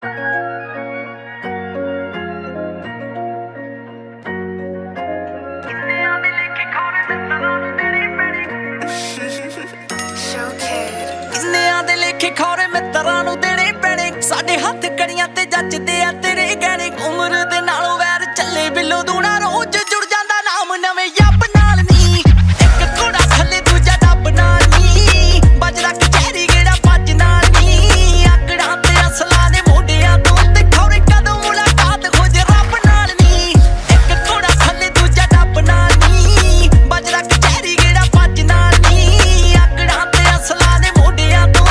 ਦੇ ਲੇਖੇ ਖੌਰੇ ਮਿੱਤਰਾਂ ਨੂੰ ਦੇਣੇ ਪੈਣੇ ਸਾਡੇ ਹੱਥ ਕੜੀਆਂ ਤੇ ਜੱਜਦੇ ਆ ਤੇਰੇ ਗਹਿਣੇ ਉਮਰ ਦੇ ਨਾਲੋਂ ਵੈਰ ਚੱਲੇ ਬਿੱਲੋ ਦੂਣਾ ਰੋਜ਼ ਜੁੜ ਜਾਂਦਾ ਨਾਮ ਨਵੇਂ ਯੱਬ ਨਾਲ ਨੀ ਇੱਕ ਘੋੜਾ ਥੱਲੇ ਦੂਜਾ ਡੱਬ ਨਾਲ ਨੀ ਵੱਜਦਾ ਕਚਹਿਰੀ ਗੇੜਾ ਭੱਜ ਨਾਲ ਨੀ ਆਕੜਾਂ ਤੇ ਅਸਲਾਂ ਦੇ ਮੋਢਿਆਂ ਤੋਂ ਤੇ ਖੌਰੇ ਕਦੋਂ ਮੁਲਾਕਾਤ ਖੋਜ ਰੱਬ ਨਾਲ ਨੀ ਇੱਕ ਘੋੜਾ ਥੱਲੇ ਦੂਜਾ ਡੱਬ ਨਾਲ ਨੀ ਵੱਜਦਾ ਕਚਹਿਰੀ ਗੇੜਾ ਭੱਜ ਨਾਲ ਨੀ ਆਕੜਾਂ ਤੇ ਅਸਲਾਂ ਦੇ ਮੋਢਿਆਂ ਤੋਂ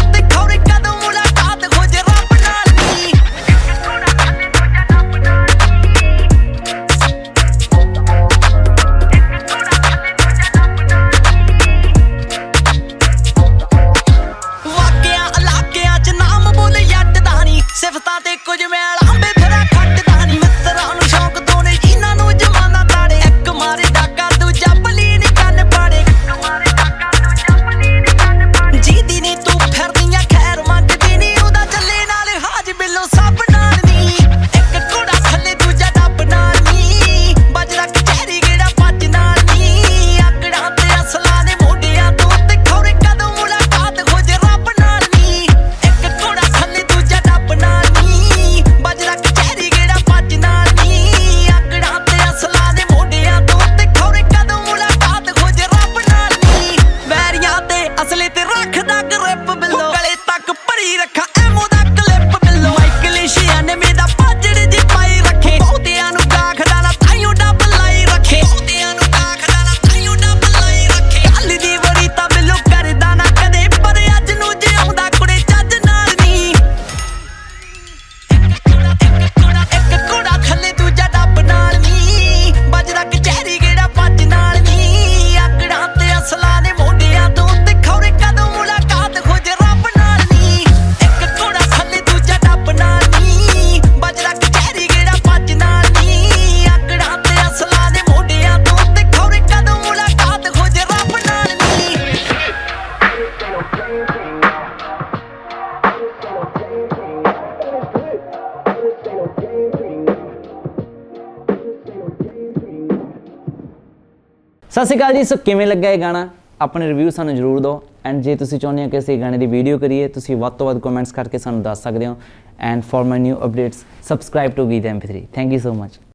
ਸਿਫਤਾਂ ਤੇ ਕੁਝ ਮੈਲ ਆਂਬੇ ਫਿਰਾ ਖੱਟਦਾ ਨੀ ਮਿੱਤਰਾਂ ਨੂੰ ਸ਼ੌਂਕ ਦੋਨੇ ਇਹਨਾਂ ਨੂੰ ਜਮਾਨਾ ਤਾੜੇ ਇੱਕ ਮਾਰੇ ਡਾਕਾ ਦੂਜਾ ਪਲੀ ਨੀ ਕੰਨ ਪਾੜੇ ਜੀਦੀ ਨੀ ਤੂੰ ਫਿਰਦੀਆਂ ਖੈਰ ਮੰਗਦੀ ਨੀ ਉਹਦਾ ਚੱਲੇ ਨਾਲ ਹਾਜ ਬਿੱਲੋ ਸਭ ਨਾਲ ਨੀ ਇੱਕ ਘੋੜਾ ਥੱਲੇ ਦੂਜਾ ਡੱਬ ਨਾਲ ਨੀ ਵੱਜਦਾ ਕਚਹਿਰੀ ਗੇੜਾ ਭੱਜ ਨਾਲ ਨੀ ਆਕੜਾਂ ਤੇ ਅਸਲਾਂ ਦੇ ਮੋਢਿਆਂ ਤੋਂ ਤੇ ਖੌਰੇ ਕਦੋਂ ਮੁਲਾਕਾਤ ਖੋਜ ਰੱਬ ਨਾਲ ਨੀ ਇੱਕ ਘੋੜਾ ਥੱਲੇ ਦੂਜਾ ਡੱਬ ਨਾਲ ਵੱਜਦਾ ਕਚਹਿਰੀ ਗੇੜਾ ਭੱਜ ਨਾਲ ਨੀ ਆਕੜਾਂ ਤੇ ਅਸਲਾਂ ਦੇ ਮੋਢਿਆਂ ਤੋਂ ਤੇ ਖੌਰੇ ਕਦੋਂ ਮੁਲਾਕਾਤ ਖੋਜ ਰੱਬ ਨਾਲ ਨੀ ਵੈਰੀਆਂ ਤੇ ਅਸਲੇ ਤੇ ਰੱਖਦਾ ਗ੍ਰਿਪ ਬਿੱਲੋ ਗਲੇ ਤੱਕ ਭਰੀ ਰੱਖਾਂ ਐਮੋ ਦਾ ਕਲਿੱਪ ਬਿੱਲੋ ਮਾਈਕਲ ਸ਼ਿਆਨਵੇਂ ਦਾ ਪਾਜੜ ਜੀ ਪਾਈ ਰੱਖੇ ਬਹੁਤਿਆਂ ਨੂੰ ਗਾਖਦਾ ਨਾ ਤਾਈਓ ਡੱਬ ਲਾਈ ਰੱਖੇ ਬਹੁਤਿਆਂ ਨੂੰ ਗਾਖਦਾ ਨਾ ਤਾਈਓ ਡੱਬ ਲਾਈ ਰੱਖੇ ਗੱਲ ਦੀ ਬੜੀ ਤਾਂ ਬਿੱਲੋ ਕਰਦਾ ਨਾ ਕਦੇ ਪਰ ਅੱਜ ਨੂੰ ਜਿਉਂਦਾ ਕੁੜੇ ਚੱਜ ਨਾਲ ਨੀ ਇੱਕ ਘੋੜਾ ਥੱਲੇ ਦੂਜਾ ਡੱਬ ਨਾਲ ਨੀ ਵੱਜਦਾ ਕਚਹਿਰੀ ਗੇੜਾ ਭੱਜ ਨਾਲ ਨੀ ਆਕੜਾਂ ਤੇ ਅਸਲਾਂ ਦੇ ਮੋਢਿਆਂ ਤੋਂ ਤੇ ਖੌਰੇ ਕਦੋਂ ਮੁਲਾਕਾਤ ਖੋਜ ਰੱਬ ਨਾਲ ਨੀ ਇੱਕ ਘੋੜਾ ਥੱਲੇ ਦੂਜਾ ਡੱਬ ਨਾਲ ਨੀ ਵੱਜਦਾ ਕਚਹਿਰੀ ਗੇੜਾ ਭੱਜ ਨਾਲ ਨੀ ਆਕੜਾਂ ਤੇ ਅਸਲਾਂ ਦੇ ਮੋਢਿਆਂ ਤੋਂ ਤੇ ਖੌਰੇ ਕਦੋਂ ਮੁਲਾਕਾਤ ਖੋਜ ਰੱਬ ਨਾਲ ਨੀ ਸਤਿ ਸ਼੍ਰੀ ਅਕਾਲ ਜੀ। ਸੋ ਕਿਵੇਂ ਲੱਗਾ ਇਹ ਗਾਣਾ? ਆਪਣੇ ਰਿਵਿਊ ਸਾਨੂੰ ਜ਼ਰੂਰ ਦਿਓ ਐਂਡ ਜੇ ਤੁਸੀਂ ਚਾਹੁੰਦੇ ਹੋ ਕਿ ਅਸੀਂ ਗਾਣੇ ਦੀ ਵੀਡੀਓ ਕਰੀਏ ਤੁਸੀਂ ਵੱਧ ਤੋਂ ਵੱਧ ਕਮੈਂਟਸ ਕਰਕੇ ਸਾਨੂੰ ਦੱਸ ਸਕਦੇ ਹੋ and for my new updates subscribe to ਗੀਤ MP3। Thank you so much.